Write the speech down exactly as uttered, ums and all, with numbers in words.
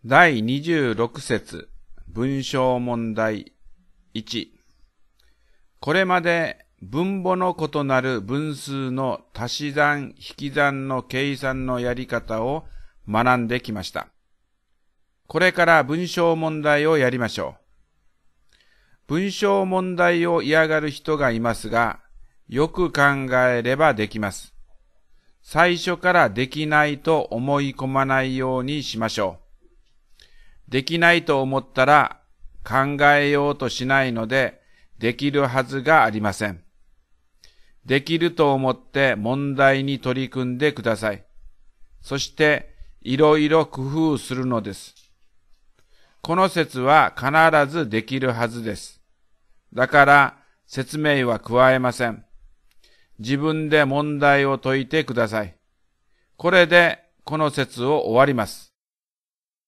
だいにじゅうろく節文章問題いち。これまで分母の異なる分数の足し算引き算の計算のやり方を学んできました。これから文章問題をやりましょう。文章問題を嫌がる人がいますが、よく考えればできます。最初からできないと思い込まないようにしましょう。できないと思ったら考えようとしないので、できるはずがありません。できると思って問題に取り組んでください。そしていろいろ工夫するのです。この説は必ずできるはずです。だから説明は加えません。自分で問題を解いてください。これでこの説を終わります。